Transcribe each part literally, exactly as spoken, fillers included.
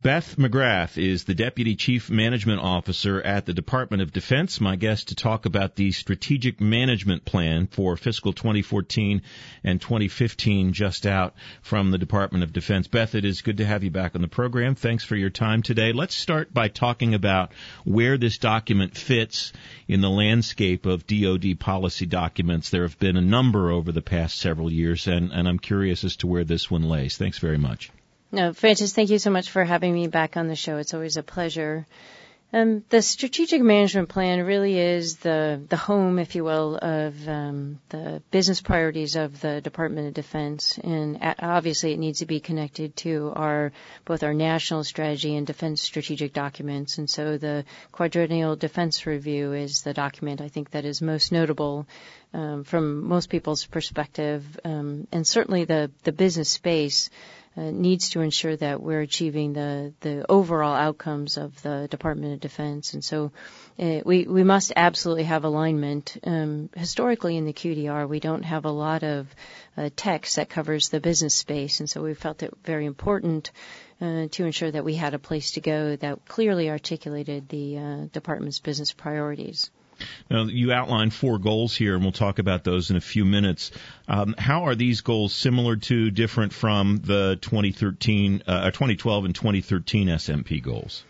Beth McGrath is the Deputy Chief Management Officer at the Department of Defense, my guest to talk about the Strategic Management Plan for fiscal twenty fourteen and twenty fifteen just out from the Department of Defense. Beth, it is good to have you back on the program. Thanks for your time today. Let's start by talking about where this document fits in the landscape of D O D policy documents. There have been a number over the past several years, and, and I'm curious as to where this one lays. Thanks very much. No, Francis, thank you so much for having me back on the show. It's always a pleasure. Um, the Strategic Management Plan really is the, the home, if you will, of um, the business priorities of the Department of Defense. And obviously it needs to be connected to our both our national strategy and defense strategic documents. And so the Quadrennial Defense Review is the document I think that is most notable um, from most people's perspective. Um, and certainly the, the business space Uh, needs to ensure that we're achieving the, the overall outcomes of the Department of Defense. And so uh, we, we must absolutely have alignment. Um, historically in the Q D R, we don't have a lot of uh, text that covers the business space. And so we felt it very important uh, to ensure that we had a place to go that clearly articulated the uh, department's business priorities. Now, you outlined four goals here, and we'll talk about those in a few minutes. Um, how are these goals similar to, different from the twenty thirteen, uh, twenty twelve and twenty thirteen S M P goals?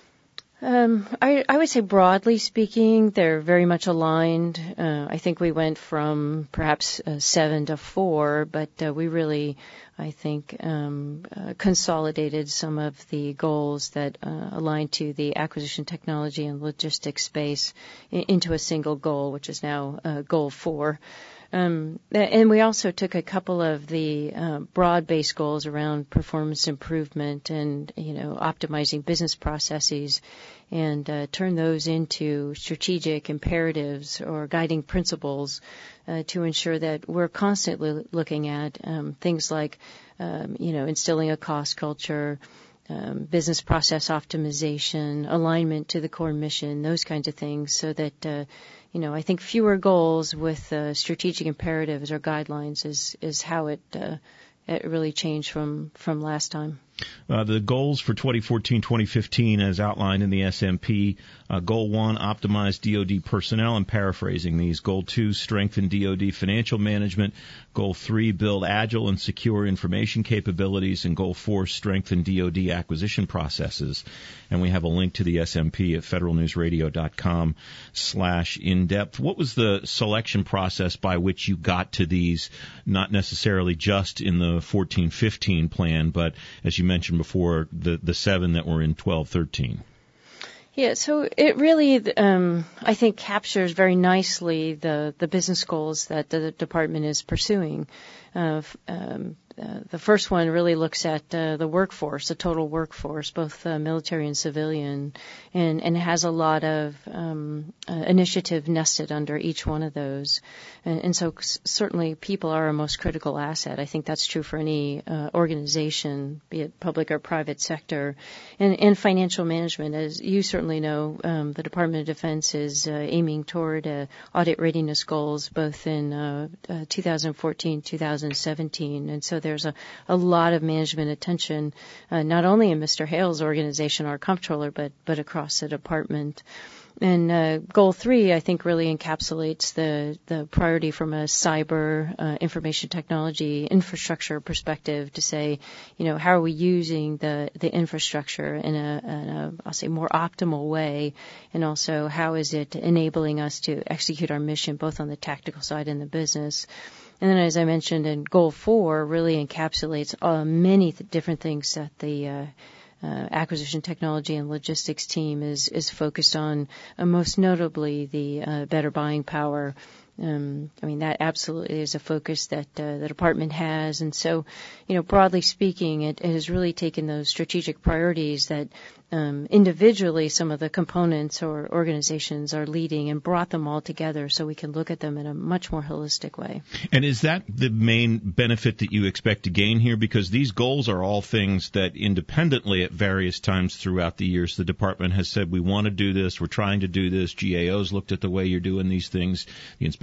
Um, I, I would say broadly speaking, they're very much aligned. Uh, I think we went from perhaps uh, seven to four, but uh, we really, I think, um, uh, consolidated some of the goals that uh, align to the acquisition technology and logistics space in, into a single goal, which is now uh, goal four. Um, and we also took a couple of the uh, broad-based goals around performance improvement and, you know, optimizing business processes and uh, turned those into strategic imperatives or guiding principles uh, to ensure that we're constantly looking at um, things like, um, you know, instilling a cost culture, Um, business process optimization, alignment to the core mission, those kinds of things, so that, uh, you know, I think fewer goals with uh, strategic imperatives or guidelines is, is how it, uh, it really changed from, from last time. Uh, the goals for twenty fourteen twenty fifteen, as outlined in the S M P, uh, Goal one, optimize D O D personnel. I'm paraphrasing these. Goal two, strengthen D O D financial management. Goal three, build agile and secure information capabilities. And Goal four, strengthen D O D acquisition processes. And we have a link to the S M P at federalnewsradio.com slash in-depth. What was the selection process by which you got to these, not necessarily just in the fourteen fifteen plan, but as you mentioned before, the, the seven that were in twelve thirteen? Yeah, so it really, um, I think, captures very nicely the, the business goals that the department is pursuing. Uh, um, uh, the first one really looks at uh, the workforce, the total workforce, both uh, military and civilian, and, and has a lot of um, uh, initiative nested under each one of those. And, and so c- certainly people are our most critical asset. I think that's true for any uh, organization, be it public or private sector. And, and financial management, as you certainly know, um, the Department of Defense is uh, aiming toward uh, audit readiness goals both in uh, uh, two thousand fourteen, two thousand seventeen. And so there's a, a lot of management attention, uh, not only in Mister Hale's organization, our comptroller, but, but across the department. And uh, goal three, I think, really encapsulates the, the priority from a cyber uh, information technology infrastructure perspective to say, you know, how are we using the, the infrastructure in a, in a, I'll say, more optimal way, and also how is it enabling us to execute our mission both on the tactical side and the business. And then, as I mentioned, in goal four really encapsulates uh, many th- different things that the uh, Uh, acquisition technology and logistics team is, is focused on, uh, most notably the uh, better buying power. Um, I mean, that absolutely is a focus that uh, the department has. And so, you know, broadly speaking, it, it has really taken those strategic priorities that um, individually some of the components or organizations are leading and brought them all together so we can look at them in a much more holistic way. And is that the main benefit that you expect to gain here? Because these goals are all things that independently at various times throughout the years the department has said, we want to do this, we're trying to do this, G A Os looked at the way you're doing these things, the Inspector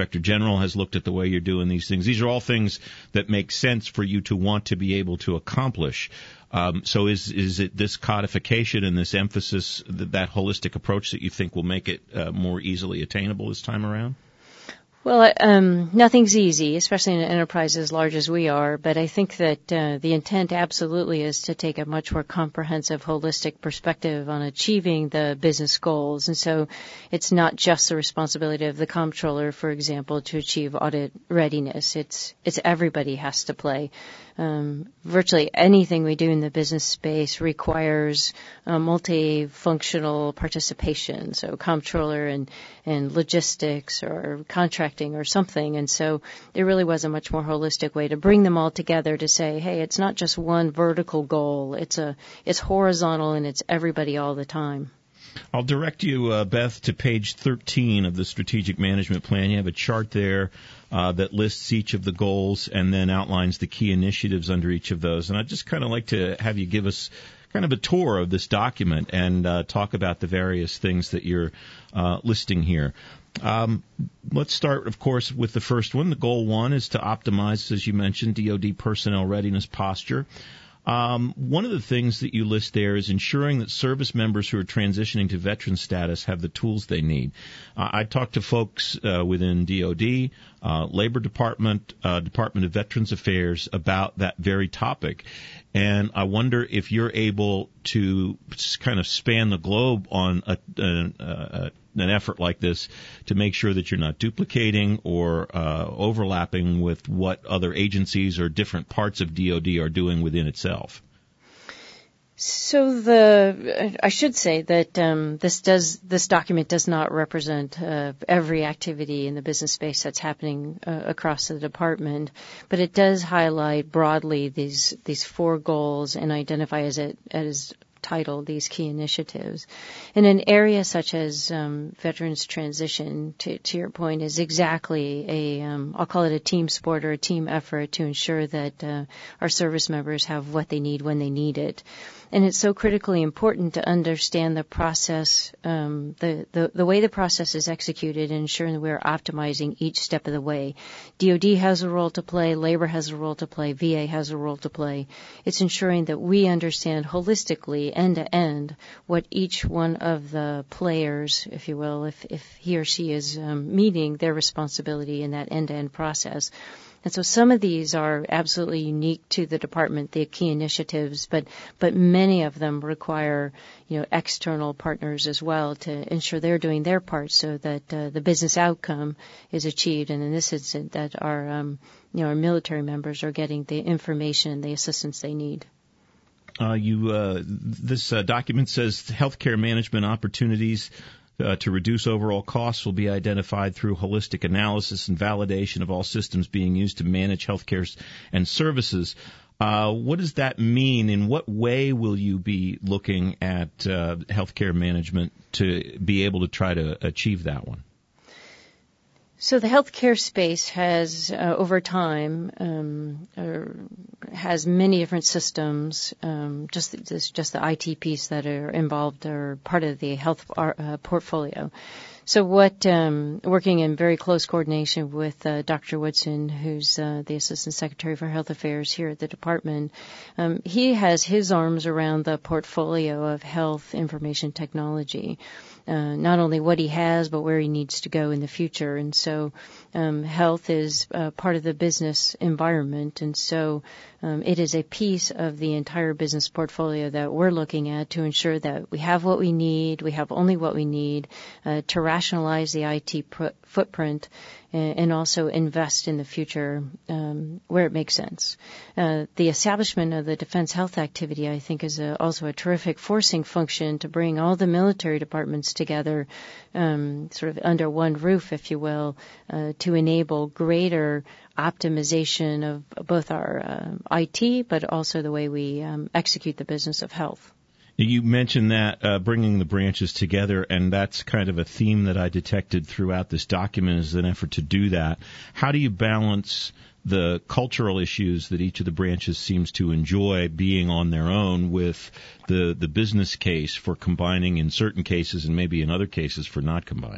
Director General has looked at the way you're doing these things. These are all things that make sense for you to want to be able to accomplish. Um, so is is it this codification and this emphasis, that, that holistic approach, that you think will make it uh, more easily attainable this time around? Well, um, nothing's easy, especially in an enterprise as large as we are, but I think that uh, the intent absolutely is to take a much more comprehensive, holistic perspective on achieving the business goals. And so it's not just the responsibility of the comptroller, for example, to achieve audit readiness. It's, it's everybody has to play. Um, virtually anything we do in the business space requires uh, multifunctional participation, so comptroller and, and logistics or contracting or something. And so there really was a much more holistic way to bring them all together to say, hey, it's not just one vertical goal. It's a it's horizontal and it's everybody all the time. I'll direct you, uh, Beth, to page thirteen of the Strategic Management Plan. You have a chart there uh, that lists each of the goals and then outlines the key initiatives under each of those. And I'd just kind of like to have you give us kind of a tour of this document and uh, talk about the various things that you're uh, listing here. Um, let's start, of course, with the first one. The goal one is to optimize, as you mentioned, D O D personnel readiness posture. Um, one of the things that you list there is ensuring that service members who are transitioning to veteran status have the tools they need. Uh, I talked to folks uh, within D O D, uh, Labor Department, uh, Department of Veterans Affairs about that very topic. And I wonder if you're able to kind of span the globe on a, a, a, an effort like this to make sure that you're not duplicating or uh, overlapping with what other agencies or different parts of D O D are doing within itself. So the I should say that um, this does this document does not represent uh, every activity in the business space that's happening uh, across the department, but it does highlight broadly these these four goals and identify as it as titled these key initiatives. In an area such as um, veterans transition, to, to your point, is exactly a, um, I'll call it a team sport or a team effort to ensure that uh, our service members have what they need when they need it. And it's so critically important to understand the process, um, the, the, the way the process is executed and ensuring that we're optimizing each step of the way. D O D has a role to play, labor has a role to play, V A has a role to play. It's ensuring that we understand holistically, end to end, what each one of the players, if you will, if, if he or she is um, meeting their responsibility in that end to end process. And so some of these are absolutely unique to the department, the key initiatives, but but many of them require, you know, external partners as well to ensure they're doing their part so that uh, the business outcome is achieved. And in this instance, that our um, you know our military members are getting the information and the assistance they need. Uh, you uh, this uh, document says healthcare management opportunities Uh, to reduce overall costs will be identified through holistic analysis and validation of all systems being used to manage healthcare and services. Uh, what does that mean? In what way will you be looking at uh, healthcare management to be able to try to achieve that one? So the healthcare space has, uh, over time, um, uh, has many different systems. Um, just this, just the I T piece that are involved are part of the health uh, portfolio. So what, um, working in very close coordination with uh, Doctor Woodson, who's uh, the Assistant Secretary for Health Affairs here at the department, um, he has his arms around the portfolio of health information technology. Uh, not only what he has, but where he needs to go in the future. And so um, health is uh, part of the business environment. And so um, it is a piece of the entire business portfolio that we're looking at to ensure that we have what we need, we have only what we need uh, to rationalize the I T pr- footprint and, and also invest in the future um, where it makes sense. Uh, the establishment of the Defense Health Activity, I think, is a, also a terrific forcing function to bring all the military departments together, um, sort of under one roof, if you will, uh, to enable greater optimization of both our uh, I T, but also the way we um, execute the business of health. You mentioned that, uh, bringing the branches together, and that's kind of a theme that I detected throughout this document as an effort to do that. How do you balance the cultural issues that each of the branches seems to enjoy being on their own with the, the business case for combining in certain cases and maybe in other cases for not combining?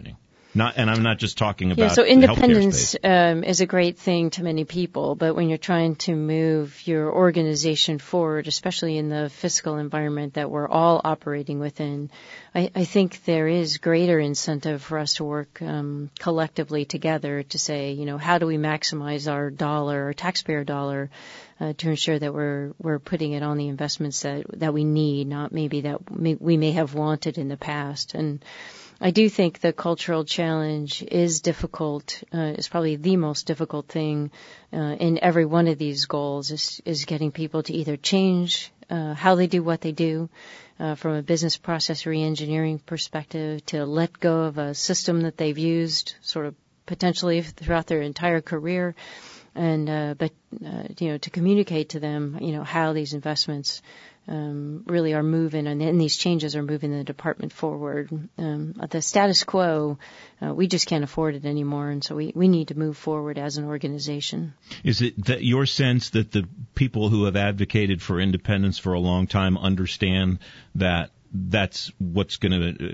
Not, and I'm not just talking about yeah, so the independence healthcare um, is a great thing to many people, but when you're trying to move your organization forward, especially in the fiscal environment that we're all operating within, I, I think there is greater incentive for us to work um, collectively together to say, you know, how do we maximize our dollar, our taxpayer dollar, uh, to ensure that we're we're putting it on the investments that that we need, not maybe that may, we may have wanted in the past. And I do think the cultural challenge is difficult. Uh, it's probably the most difficult thing uh, in every one of these goals is, is getting people to either change uh, how they do what they do uh, from a business process re-engineering perspective, to let go of a system that they've used sort of potentially throughout their entire career, and uh, but uh, you know, to communicate to them, you know, how these investments Um, really are moving, and, and these changes are moving the department forward. Um, the status quo, uh, we just can't afford it anymore, and so we, we need to move forward as an organization. Is it that your sense that the people who have advocated for independence for a long time understand that that's what's going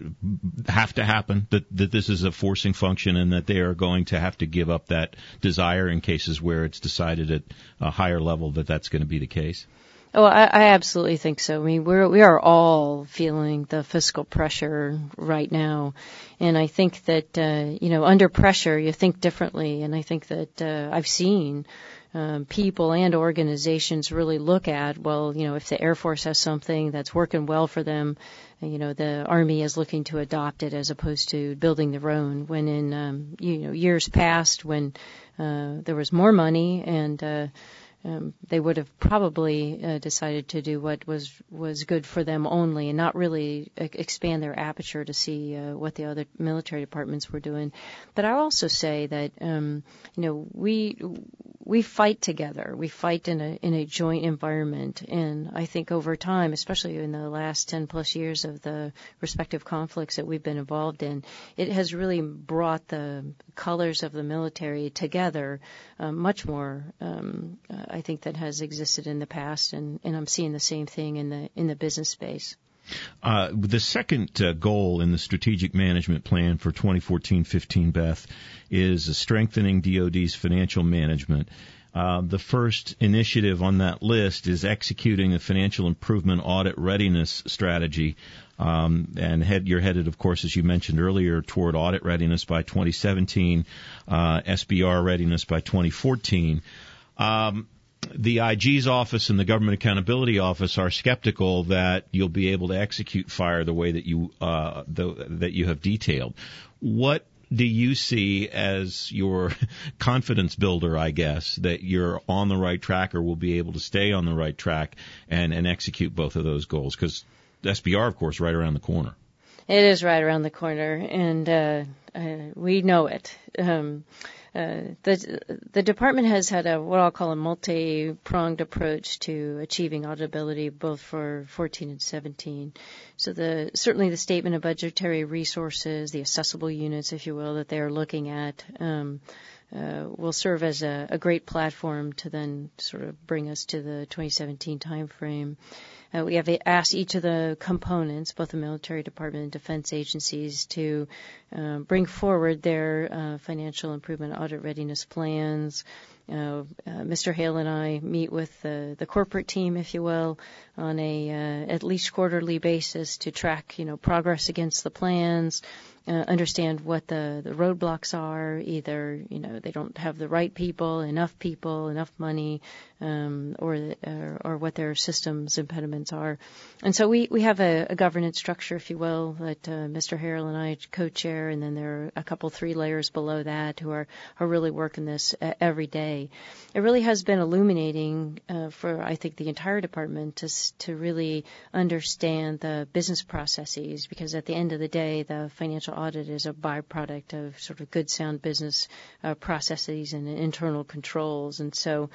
to have to happen, that, that this is a forcing function and that they are going to have to give up that desire in cases where it's decided at a higher level that that's going to be the case? Oh, I, I absolutely think so. I mean, we're, we are all feeling the fiscal pressure right now. And I think that, uh, you know, under pressure, you think differently. And I think that, uh, I've seen, um, people and organizations really look at, well, you know, if the Air Force has something that's working well for them, you know, the Army is looking to adopt it as opposed to building their own. When in, um, you know, years past when, uh, there was more money and, uh, Um, they would have probably uh, decided to do what was was good for them only, and not really uh, expand their aperture to see uh, what the other military departments were doing. But I also say that um, you know we we fight together. We fight in a in a joint environment, and I think over time, especially in the last ten plus years of the respective conflicts that we've been involved in, it has really brought the colors of the military together uh, much more. Um, uh, I think that has existed in the past, and, and I'm seeing the same thing in the in the business space. Uh, the second uh, goal in the strategic management plan for twenty fourteen fifteen, Beth, is strengthening D O D's financial management. Uh, the first initiative on that list is executing a financial improvement audit readiness strategy. Um, and head, you're headed, of course, as you mentioned earlier, toward audit readiness by twenty seventeen, uh, S B R readiness by twenty fourteen. Um, The I G's office and the Government Accountability Office are skeptical that you'll be able to execute FIRE the way that you uh, the, that you have detailed. What do you see as your confidence builder, I guess, that you're on the right track or will be able to stay on the right track and, and execute both of those goals? Because S B R, of course, right around the corner. It is right around the corner, and uh, uh, we know it. Um, Uh, the the department has had a what I'll call a multi-pronged approach to achieving auditability, both for fourteen and seventeen. So the certainly the statement of budgetary resources, the assessable units, if you will, that they are looking at, um, uh, will serve as a, a great platform to then sort of bring us to the twenty seventeen timeframe. Uh, we have asked each of the components, both the military department and defense agencies, to uh, bring forward their uh, financial improvement audit readiness plans. Uh, uh, Mister Hale and I meet with the, the corporate team, if you will, on a uh, at least quarterly basis to track, you know, progress against the plans, uh, understand what the, the roadblocks are. Either, you know, they don't have the right people, enough people, enough money, um, or, or or what their systems impediments are. And so we, we have a, a governance structure, if you will, that uh, Mister Harrell and I co-chair, and then there are a couple, three layers below that who are, are really working this uh, every day. It really has been illuminating uh, for, I think, the entire department to to really understand the business processes, because at the end of the day, the financial audit is a byproduct of sort of good, sound business uh, processes and internal controls. And so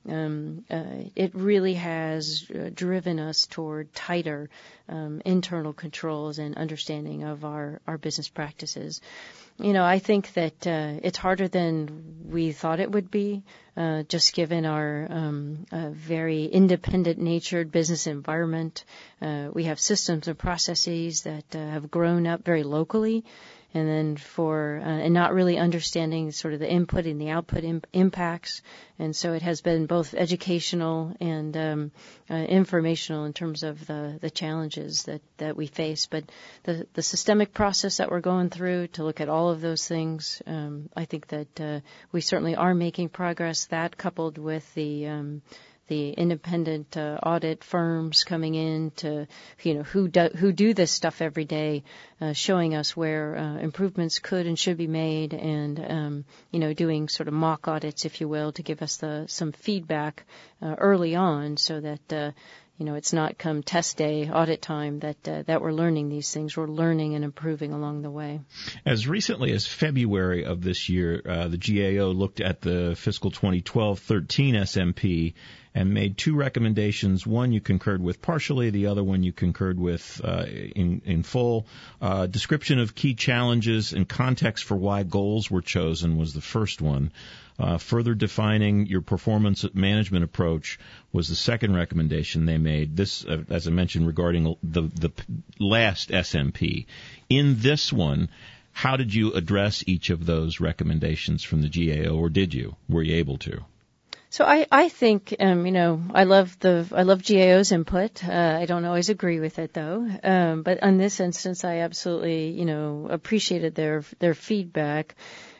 um, uh, it really has uh, driven us toward tighter um, internal controls and understanding of our, our business practices. You know, I think that uh, it's harder than we thought it would be, uh, just given our um, uh, very independent-natured business environment. Uh, we have systems and processes that uh, have grown up very locally, and then for uh, and not really understanding sort of the input and the output imp- impacts. And so it has been both educational and um, uh, informational in terms of the, the challenges that, that we face. But the, the systemic process that we're going through to look at all of those things, um, I think that uh, we certainly are making progress. That coupled with the um, the independent uh, audit firms coming in to, you know, who do, who do this stuff every day, uh, showing us where uh, improvements could and should be made, and um, you know, doing sort of mock audits, if you will, to give us the some feedback uh, early on, so that uh, you know, it's not come test day, audit time, that uh, that we're learning these things. We're learning and improving along the way. As recently as February of this year, uh, the G A O looked at the fiscal twenty twelve thirteen S M P and made two recommendations. One you concurred with partially, the other one you concurred with uh, in, in full. Uh, description of key challenges and context for why goals were chosen was the first one. Uh, further defining your performance management approach was the second recommendation they made. This, uh, as I mentioned, regarding the, the last S M P. In this one, how did you address each of those recommendations from the G A O, or did you? Were you able to? So I, I think, um, you know, I love the, I love G A O's input. Uh, I don't always agree with it though. Um, but in this instance, I absolutely, you know, appreciated their, their feedback.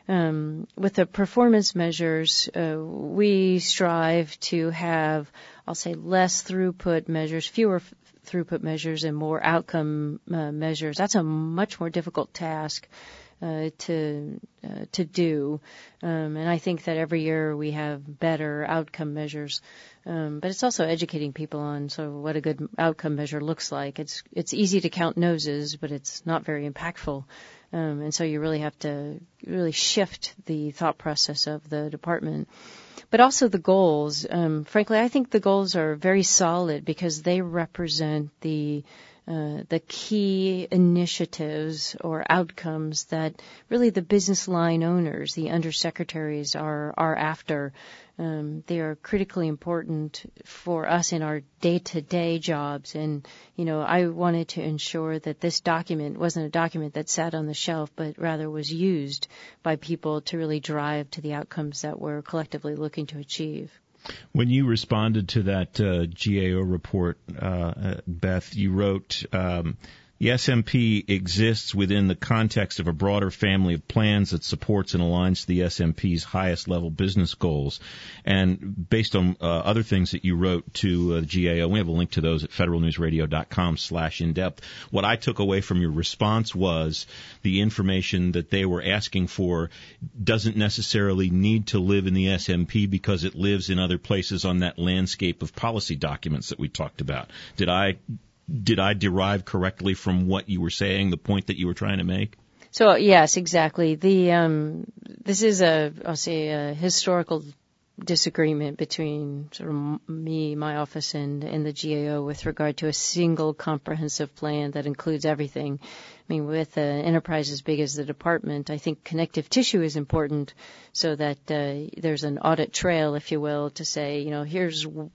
Um, with the performance measures, uh, we strive to have, I'll say, less throughput measures, fewer f- throughput measures, and more outcome uh, measures. That's a much more difficult task uh, to uh, to do, um, and I think that every year we have better outcome measures. Um, but it's also educating people on so what a good outcome measure looks like. It's it's easy to count noses, but it's not very impactful. Um, and so you really have to really shift the thought process of the department. But also the goals. Um, frankly, I think the goals are very solid because they represent the uh, the key initiatives or outcomes that really the business line owners, the undersecretaries, are are after. Um, they are critically important for us in our day-to-day jobs. And, you know, I wanted to ensure that this document wasn't a document that sat on the shelf, but rather was used by people to really drive to the outcomes that we're collectively looking to achieve. When you responded to that uh, G A O report, uh, Beth, you wrote, um, the S M P exists within the context of a broader family of plans that supports and aligns to the S M P's highest level business goals. And based on uh, other things that you wrote to uh, G A O, we have a link to those at federalnewsradio.com slash in-depth. What I took away from your response was the information that they were asking for doesn't necessarily need to live in the S M P because it lives in other places on that landscape of policy documents that we talked about. Did I Did I derive correctly from what you were saying, the point that you were trying to make? So yes, exactly. The um, this is a I'll say a historical disagreement between sort of me, my office, and and the G A O with regard to a single comprehensive plan that includes everything. I mean, with an enterprise as big as the department, I think connective tissue is important so that uh, there's an audit trail, if you will, to say, you know, here's w-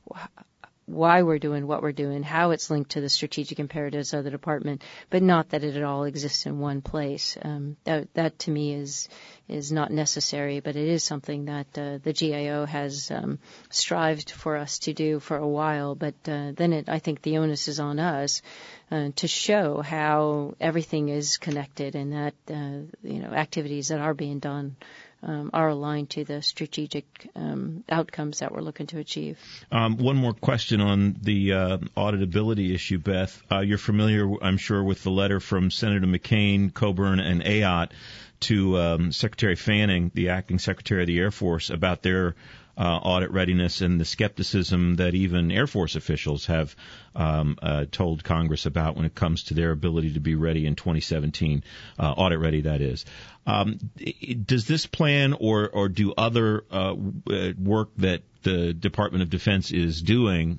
why we're doing what we're doing, how it's linked to the strategic imperatives of the department, but not that it all exists in one place. Um, that, that to me is is not necessary, but it is something that uh, the G A O has um, strived for us to do for a while. But uh, then it, I think the onus is on us uh, to show how everything is connected and that uh, you know activities that are being done Um, are aligned to the strategic um, outcomes that we're looking to achieve. Um, one more question on the uh, auditability issue, Beth. Uh, you're familiar, I'm sure, with the letter from Senator McCain, Coburn, and Ayotte to um, Secretary Fanning, the acting Secretary of the Air Force, about their uh, audit readiness and the skepticism that even Air Force officials have um, uh, told Congress about when it comes to their ability to be ready in twenty seventeen, uh, audit ready, that is. Um, does this plan or, or do other uh, work that the Department of Defense is doing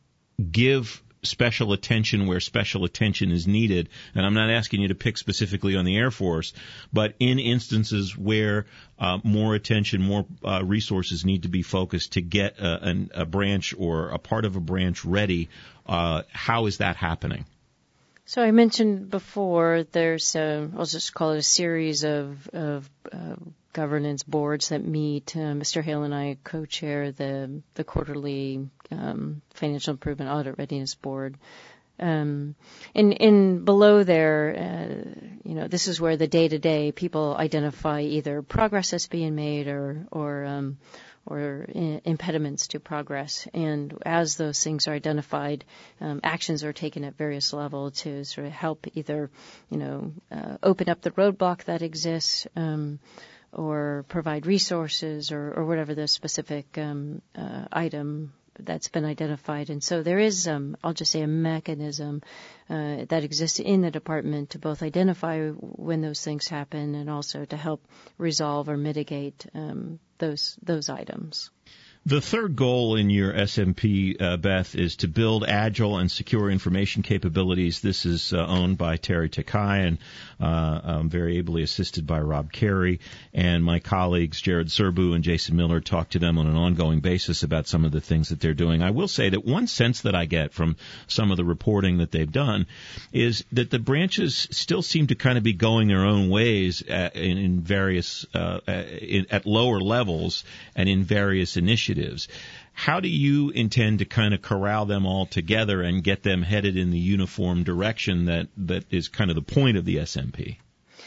give special attention where special attention is needed? And I'm not asking you to pick specifically on the Air Force, but in instances where uh, more attention, more uh, resources need to be focused to get a, an, a branch or a part of a branch ready, uh, how is that happening? So I mentioned before there's a, I'll just call it a series of, of uh, governance boards that meet. Uh, Mister Hale and I co-chair the, the quarterly um, Financial Improvement Audit Readiness Board. Um, and, and below there, uh, you know, this is where the day-to-day people identify either progress that's being made or, or, um, or I- impediments to progress. And as those things are identified, um, actions are taken at various levels to sort of help either, you know, uh, open up the roadblock that exists, um, or provide resources or, or whatever the specific um, uh, item that's been identified. And so there is, um, I'll just say, a mechanism uh, that exists in the department to both identify when those things happen and also to help resolve or mitigate um, those those items. The third goal in your S M P, uh, Beth, is to build agile and secure information capabilities. This is uh, owned by Terry Takai and uh, um, very ably assisted by Rob Carey. And my colleagues Jared Serbu and Jason Miller talk to them on an ongoing basis about some of the things that they're doing. I will say that one sense that I get from some of the reporting that they've done is that the branches still seem to kind of be going their own ways at, in, in various uh, in, at lower levels and in various initiatives. How do you intend to kind of corral them all together and get them headed in the uniform direction that, that is kind of the point of the S M P?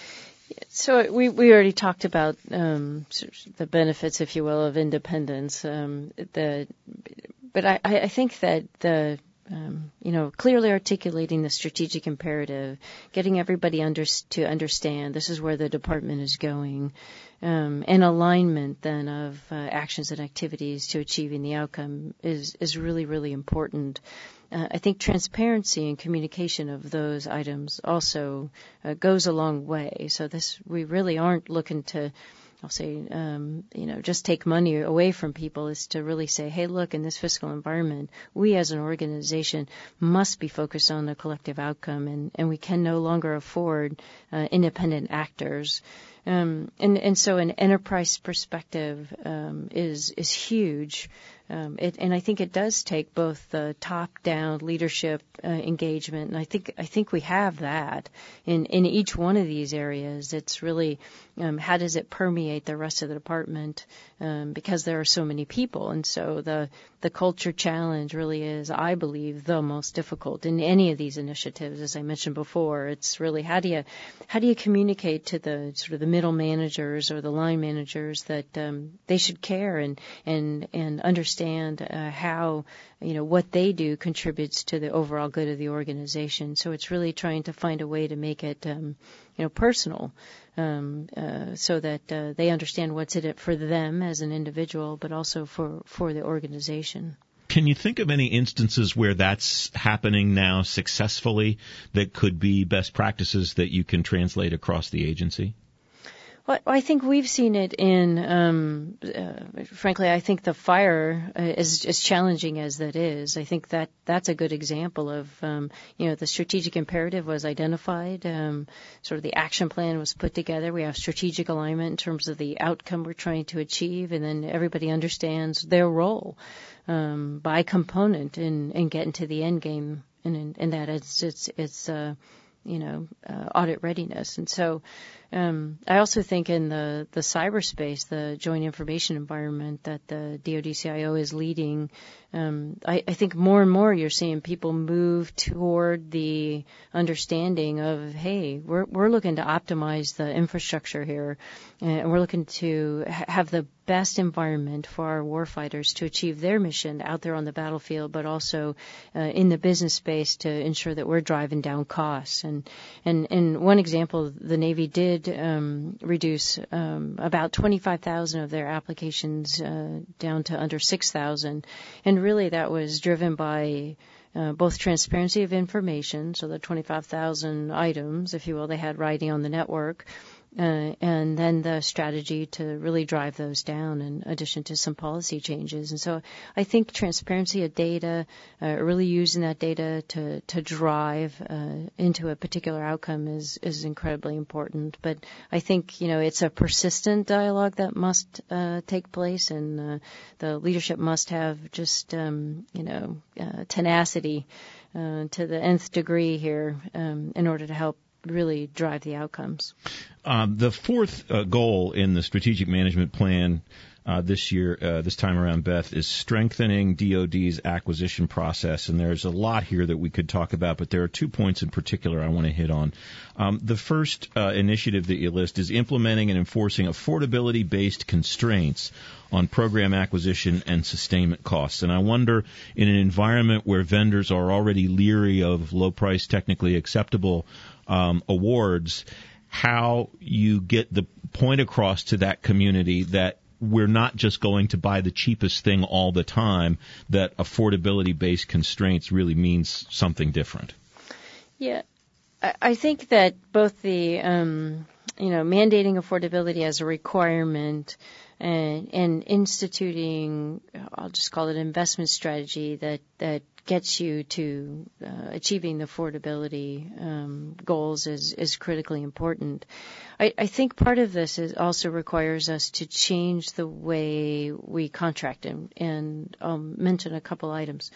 So we, we already talked about um, the benefits, if you will, of independence. Um, the, but I, I think that the Um, you know, clearly articulating the strategic imperative, getting everybody under, to understand this is where the department is going, um, and alignment then of uh, actions and activities to achieving the outcome is, is really, really important. Uh, I think transparency and communication of those items also uh, goes a long way. So this, we really aren't looking to I'll say, um, you know, just take money away from people is to really say, hey, look, in this fiscal environment, we as an organization must be focused on the collective outcome, and, and we can no longer afford uh, independent actors. Um, and, and so an enterprise perspective um, is is huge. Um, it, and I think it does take both the top-down leadership uh, engagement, and I think I think we have that in, in each one of these areas. It's really um, how does it permeate the rest of the department, um, because there are so many people, and so the the culture challenge really is, I believe, the most difficult in any of these initiatives. As I mentioned before, it's really how do you how do you communicate to the sort of the middle managers or the line managers that um, they should care and and and understand. Understand uh, how, you know, what they do contributes to the overall good of the organization. So it's really trying to find a way to make it, um, you know, personal, um, uh, so that uh, they understand what's in it for them as an individual, but also for, for the organization. Can you think of any instances where that's happening now successfully that could be best practices that you can translate across the agency? Well, I think we've seen it in, um, uh, frankly, I think the fire uh, is as challenging as that is. I think that that's a good example of, um, you know, the strategic imperative was identified, um, sort of the action plan was put together. We have strategic alignment in terms of the outcome we're trying to achieve, and then everybody understands their role um, by component in, in getting to the end game, and in, in that it's, it's, it's uh, you know, uh, audit readiness. And so um, I also think in the, the cyberspace, the joint information environment that the D O D C I O is leading, um, I, I think more and more you're seeing people move toward the understanding of, hey, we're, we're looking to optimize the infrastructure here, and we're looking to ha- have the best environment for our warfighters to achieve their mission out there on the battlefield, but also uh, in the business space to ensure that we're driving down costs. And and, and one example, the Navy did um, reduce um, about twenty-five thousand of their applications uh, down to under six thousand, and really that was driven by Uh, both transparency of information, so the twenty-five thousand items, if you will, they had riding on the network, uh, and then the strategy to really drive those down in addition to some policy changes. And so I think transparency of data, uh, really using that data to, to drive uh, into a particular outcome is, is incredibly important. But I think, you know, it's a persistent dialogue that must uh, take place, and uh, the leadership must have just, um, you know, uh, tenacity uh, to the nth degree here um, in order to help really drive the outcomes. Um, the fourth uh, goal in the strategic management plan uh, this year, uh, this time around, Beth, is strengthening D O D's acquisition process. And there's a lot here that we could talk about, but there are two points in particular I want to hit on. Um, the first uh, initiative that you list is implementing and enforcing affordability-based constraints on program acquisition and sustainment costs. And I wonder, in an environment where vendors are already leery of low-price, technically acceptable um, awards, how you get the point across to that community that we're not just going to buy the cheapest thing all the time, that affordability-based constraints really means something different. Yeah, I think that both the, um, you know, mandating affordability as a requirement and, and instituting, I'll just call it investment strategy that, that gets you to uh, achieving the affordability um, goals is, is critically important. I, I think part of this is also requires us to change the way we contract, and, and I'll mention a couple items.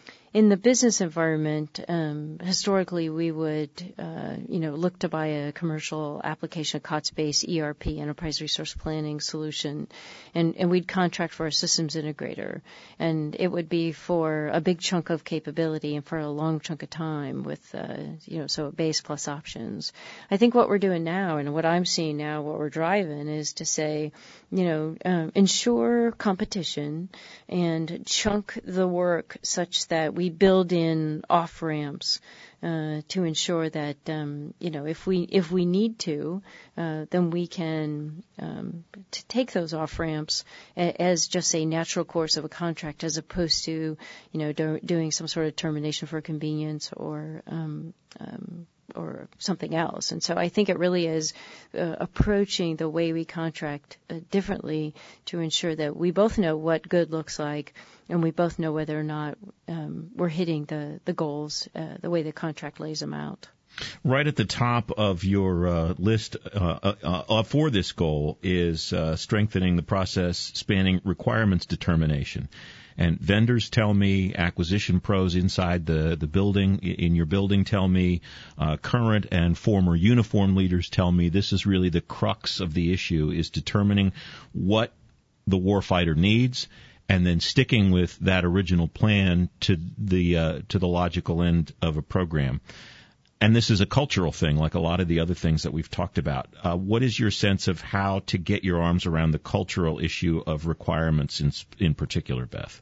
In the business environment, um, historically we would, uh, you know, look to buy a commercial application, a C O T-S-based E R P, Enterprise Resource Planning solution, and, and we'd contract for a systems integrator, and it would be for a big chunk of capability and for a long chunk of time with, uh, you know, so a base plus options. I think what we're doing now, and what I'm seeing now, what we're driving is to say, you know, um, ensure competition and chunk the work such that we build in off ramps uh, to ensure that um, you know if we if we need to, uh, then we can um, to take those off ramps a, as just a natural course of a contract, as opposed to you know do, doing some sort of termination for convenience or um, um, or something else. And so I think it really is uh, approaching the way we contract uh, differently to ensure that we both know what good looks like, and we both know whether or not um, we're hitting the, the goals uh, the way the contract lays them out. Right at the top of your uh, list uh, uh, uh, for this goal is uh, strengthening the process spanning requirements determination. And vendors tell me, acquisition pros inside the, the building, in your building tell me, uh, current and former uniform leaders tell me this is really the crux of the issue, is determining what the warfighter needs and then sticking with that original plan to the uh, to the logical end of a program. And this is a cultural thing, like a lot of the other things that we've talked about. Uh, what is your sense of how to get your arms around the cultural issue of requirements in, in particular, Beth?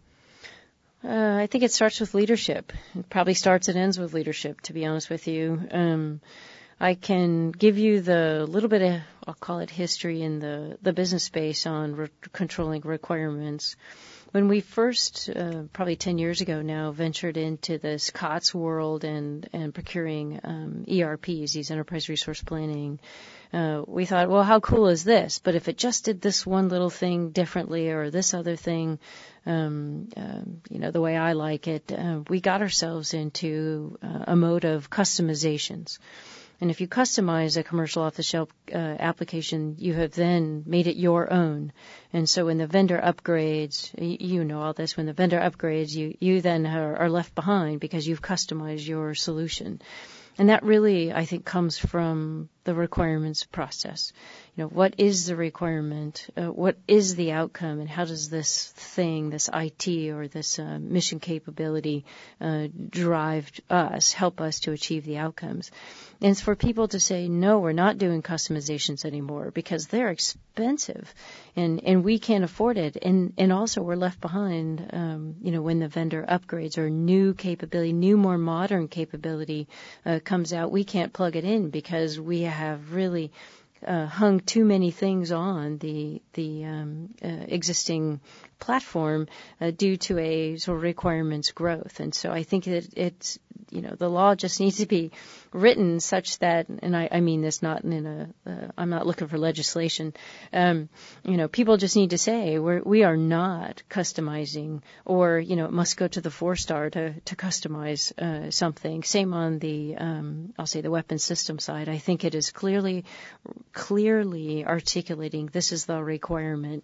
Uh, I think it starts with leadership. It probably starts and ends with leadership, to be honest with you. Um, I can give you the little bit of, I'll call it history in the, the business space on re- controlling requirements. When we first, uh, probably ten years ago now, ventured into this C O T S world and, and procuring um, E R Ps, these enterprise resource planning, uh, we thought, well, how cool is this? But if it just did this one little thing differently or this other thing, um, uh, you know, the way I like it, uh, we got ourselves into uh, a mode of customizations. And if you customize a commercial off-the-shelf uh, application, you have then made it your own. And so when the vendor upgrades, you know all this, when the vendor upgrades, you, you then are, are left behind because you've customized your solution. And that really, I think, comes from the requirements process. You know, what is the requirement? Uh, what is the outcome? And how does this thing, this I T or this uh, mission capability uh, drive us, help us to achieve the outcomes? And it's for people to say, no, we're not doing customizations anymore because they're expensive and, and we can't afford it. And, and also we're left behind, um, you know, when the vendor upgrades or new capability, new, more modern capability uh, comes out, we can't plug it in because we have really uh, hung too many things on the, the um, uh, existing platform uh, due to a sort of requirements growth. And so I think that it's, you know, the law just needs to be written such that, and I, I mean this not in a, uh, I'm not looking for legislation, um, you know, people just need to say we're, we are not customizing, or, you know, it must go to the four-star to, to customize uh, something. Same on the, um, I'll say the weapons system side. I think it is clearly, clearly articulating this is the requirement.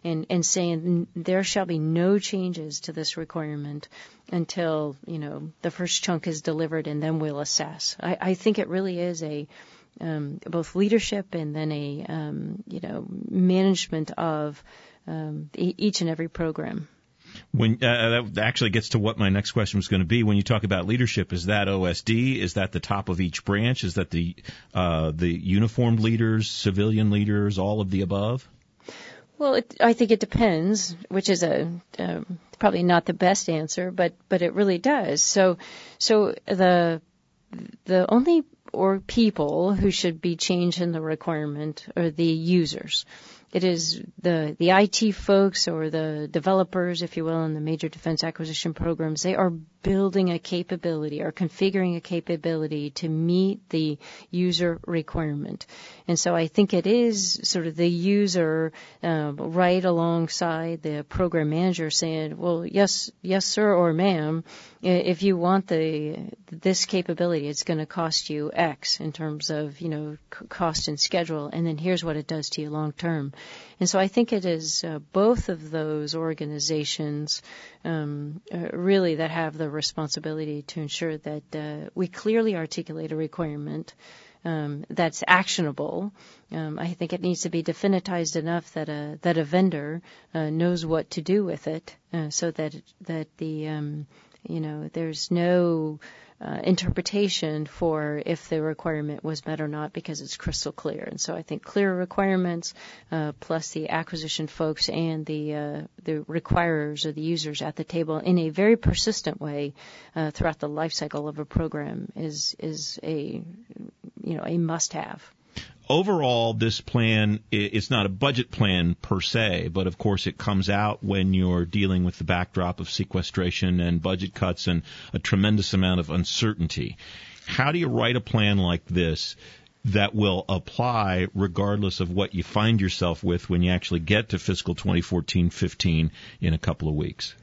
and, and saying there shall be no changes to this requirement until, you know, the first chunk is delivered, and then we'll assess. I, I think it really is a um, both leadership and then a, um, you know, management of um, e- each and every program. When uh, that actually gets to what my next question was going to be. When you talk about leadership, is that O S D? Is that the top of each branch? Is that the uh, the uniformed leaders, civilian leaders, all of the above? Well, it, I think it depends, which is a uh, probably not the best answer, but but it really does. So so the the only or people who should be changing the requirement are the users. It is the the I T folks or the developers, if you will, in the major defense acquisition programs. They are building a capability or configuring a capability to meet the user requirement. And so I think it is sort of the user uh, right alongside the program manager saying, well, yes, yes, sir, or ma'am, if you want the this capability, it's going to cost you X in terms of, you know, cost and schedule, and then here's what it does to you long term. And so I think it is uh, both of those organizations um, uh, really that have the responsibility to ensure that uh, we clearly articulate a requirement um, that's actionable. Um, I think it needs to be definitized enough that a that a vendor uh, knows what to do with it, uh, so that that the um, you know there's no Uh, interpretation for if the requirement was met or not, because it's crystal clear. And so I think clear requirements uh, plus the acquisition folks and the uh, the requirers or the users at the table in a very persistent way uh, throughout the life cycle of a program is is a you know a must-have. Overall, this plan, it's not a budget plan per se, but of course it comes out when you're dealing with the backdrop of sequestration and budget cuts and a tremendous amount of uncertainty. How do you write a plan like this that will apply regardless of what you find yourself with when you actually get to fiscal twenty fourteen fifteen in a couple of weeks?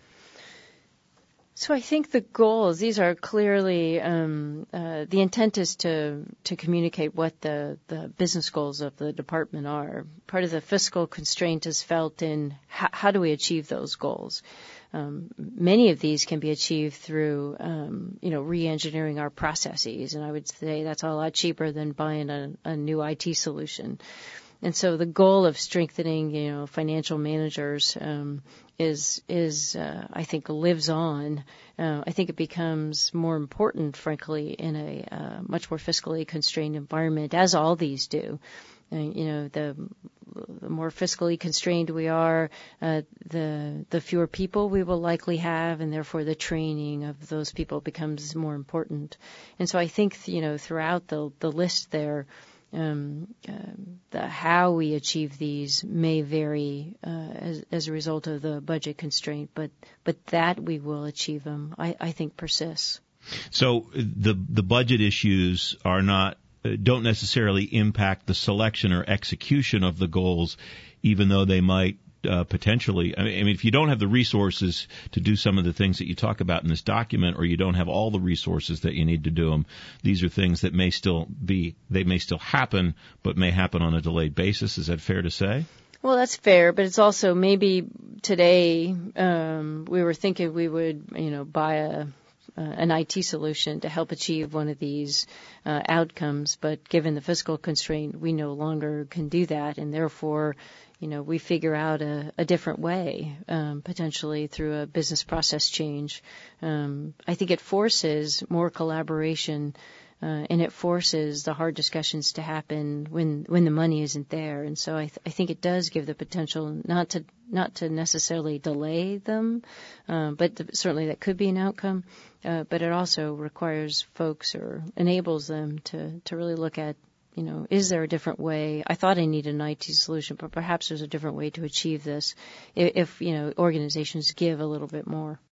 So I think the goals, these are clearly, um, uh, the intent is to, to communicate what the, the business goals of the department are. Part of the fiscal constraint is felt in how, how do we achieve those goals. Um, many of these can be achieved through, um, you know, re-engineering our processes, and I would say that's a lot cheaper than buying a, a new I T solution. And so the goal of strengthening, you know, financial managers um, is, is uh, I think, lives on. Uh, I think it becomes more important, frankly, in a uh, much more fiscally constrained environment, as all these do. Uh, you know, the, the more fiscally constrained we are, uh, the the fewer people we will likely have, and therefore the training of those people becomes more important. And so I think, you know, throughout the the list there, Um, uh, the how we achieve these may vary uh, as, as a result of the budget constraint, but but that we will achieve them, I, I think, persists. So the the budget issues are not uh, don't necessarily impact the selection or execution of the goals, even though they might uh, potentially. I mean, if you don't have the resources to do some of the things that you talk about in this document, or you don't have all the resources that you need to do them, these are things that may still be, they may still happen, but may happen on a delayed basis. Is that fair to say? Well, that's fair, but it's also maybe today um, we were thinking we would, you know, buy a Uh, an I T solution to help achieve one of these uh, outcomes, but given the fiscal constraint, we no longer can do that, and therefore, you know, we figure out a, a different way, um, potentially through a business process change. Um, I think it forces more collaboration, uh, and it forces the hard discussions to happen when when the money isn't there. And so I, th- I think it does give the potential not to not to necessarily delay them, uh, but th- certainly that could be an outcome. Uh, but it also requires folks or enables them to, to really look at, you know, is there a different way? I thought I needed an I T solution, but perhaps there's a different way to achieve this if, if you know, organizations give a little bit more.